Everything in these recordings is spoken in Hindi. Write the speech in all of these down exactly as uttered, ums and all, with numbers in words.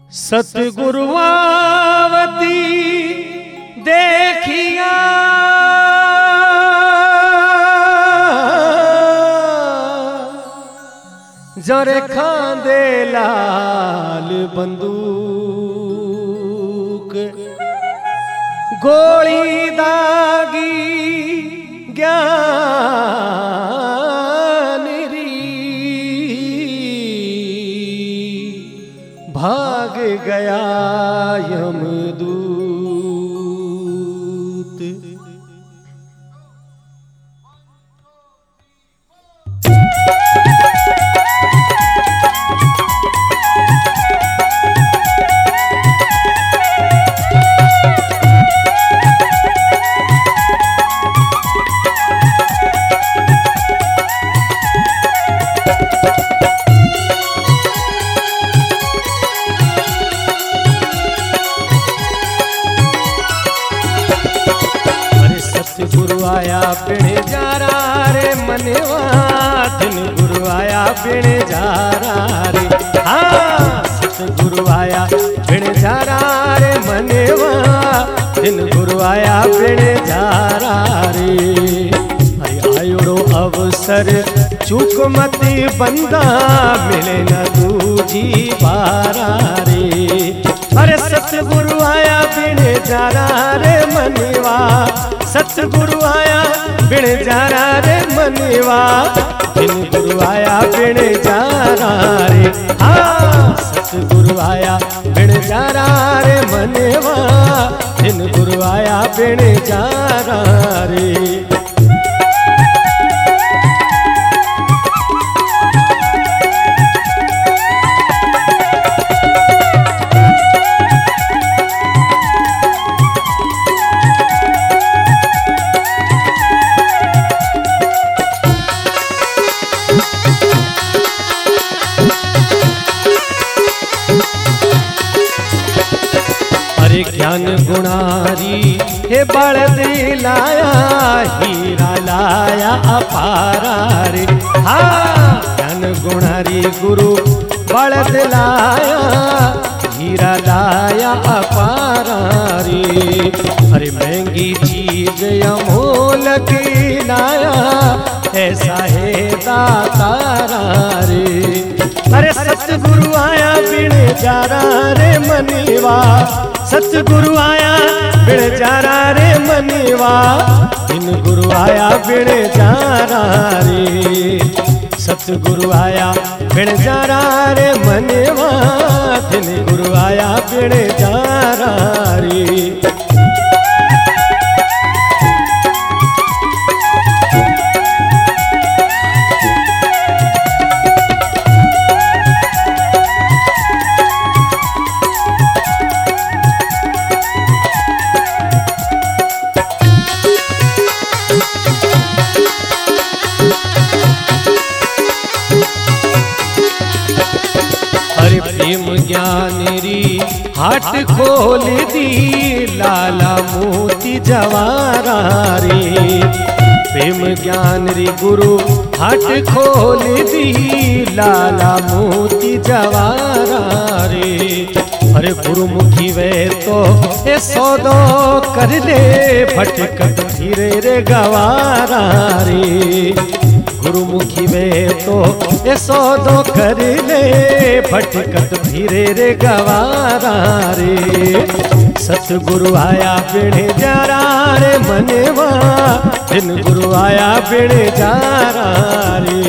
सतगुरुआवती देखिया जरे खांदे लाल बंदूक गोली दागी ज्ञान री भाग गया यमदूत। गुरु आया पिणे जा रहा रे मनवा, दिन गुरु आया पिणे जा रहा रे। हाँ सतगुरु आया पिणे जा रहा रे मनवा, दिन गुरु आया पिणे जा रहा रे। अरे आयोड़ो अवसर चूक मती बंदा, मिले न दूजी बारा रे। अरे सतगुरु आया पिणे जा रहा रे मनवा, सतगुरु आया बिण जा रहा रे मनवा, दिन गुरु आया बिण जा रहा रे। हाँ सतगुरु आया बिण जा रहा रे मनवा, दिन गुरु आया बिण जा रहा रे। ज्ञान गुणारी हे बड़द लाया, हीरा लाया अपारा रे। हाँ ज्ञान गुणारी गुरु बड़द लाया, हीरा लाया अपारा रे। अरे महंगी चीज अमोल की लाया, ऐसा है दातारा रे। अरे सतगुरु आया बिण जा रहा रे मनवा, सतगुरु आया बिण जा रहा रे मनवा, दिन गुरु आया बिण जा रहा रे। सतगुरु आया बिण जा रहा रे मनवा, दिन गुरु आया बिण जा रहा रे। प्रेम ज्ञान री हाट खोल दी, लाला मोती जवारा रे। प्रेम ज्ञान री गुरु हाट खोल दी, लाला मोती जवारा रे। अरे गुरुमुखी वे तो ये सौदो कर ले, भटकत फिरे रे गवारा रे। गुरुमुखी वे तो ये सौदो कर ले, भटकत फिरे रे गवारा रे। सतगुरु आया बिण जा रहा रे मनवा, दिन गुरु आया बिण जा रहा रे।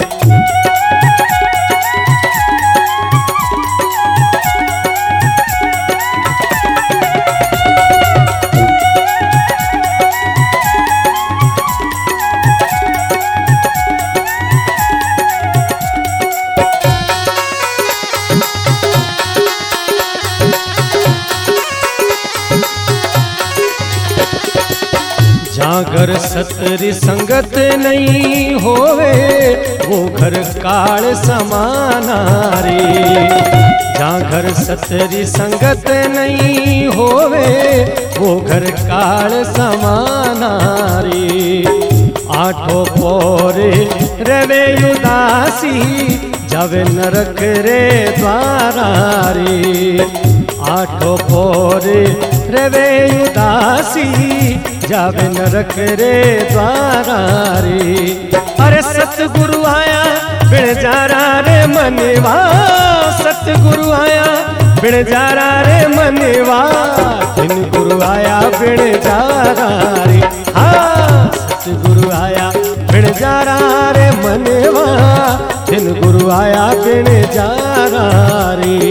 जहाँ घर सतरी संगत नहीं होवे, वो घर काल समाना रे। जहाँ घर सतरी संगत नहीं होवे, वो घर काल समाना रे। आठों पोरे रवे उदासी, जावे नरक रे द्वारा रे। आठो पोर रवे उदासी जावे नरक रे द्वारा रे। अरे सतगुरु आया बिन जारा रे मनवा, सतगुरु आया बिन जारा रे मनवा, बिन गुरु आया बिन जारा रे। हाँ सतगुरु आया बिन जारा रे मनवा, बिन गुरु आया बिन जारा रे।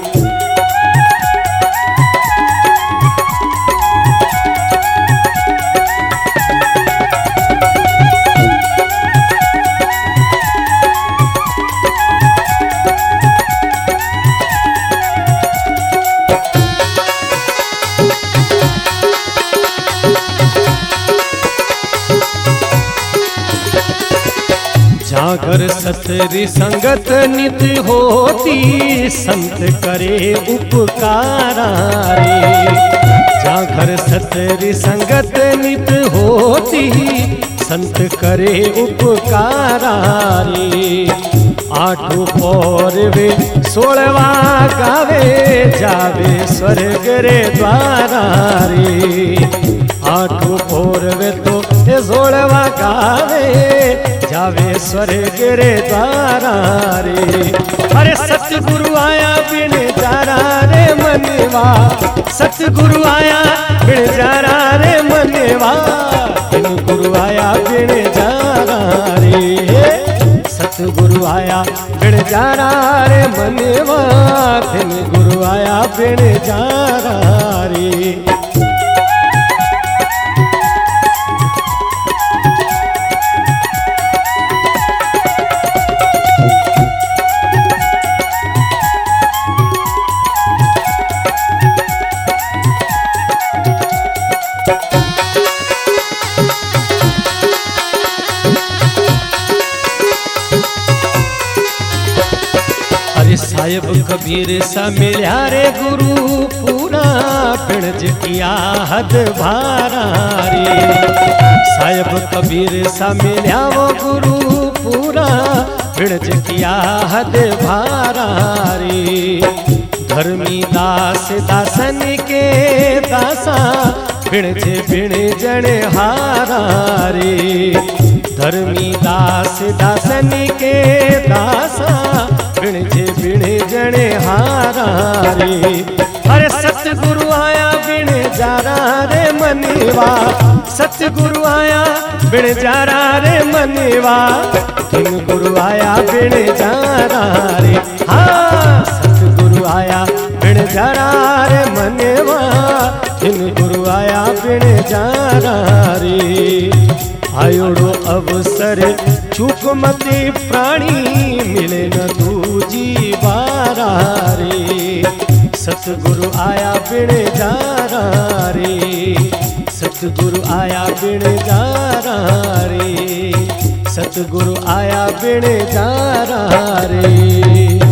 जागर सतरी संगत नित होती, संत करे उपकारा रे। जागर सतरी संगत नित होती, संत करे उपकारा रे। आठों पौर वे सोलवा गावे जावे स्वर्ग रे द्वारा रे। आठों पौर वे तो सोलवा गावे जावे स्वर्ग रे द्वारा रे। अरे सतगुरु आया बिन जारा रे मनवा, सतगुरु आया बिन जारा रे मनवा, बिन गुरु आया बिन जारा रे। सतगुरु आया बिन जारा रे मनवा, बिन गुरु आया बिन जारा रे। साहिब कबीर सा मिल्या रे गुरु पूरा, पिणज किया हद भारा रे। साहिब कबीर सा मिल्या वो गुरु पूरा, पिणज किया हद भारा रे। धर्मी दास दासन के दासा, पिणज बिण जन हारा रे। धर्मी दास दासन के दासा, बिणजे बिण जने हारा रे। अरे सतगुरु आया बिण जारा रे मनवा, सतगुरु आया बिण जारा रे मनवा, बिन गुरु आया बिण जारा रे। हाँ सतगुरु आया बिण जारा रे मनवा, बिन गुरु आया बिण जारा रे। आयोड़ो अवसर चूक मते प्राणी, मिले न दूजी बारा रे। सतगुरु आया बिन जारा रे, सतगुरु आया बिन जारा रे। सतगुरु आया बिन जारा रे।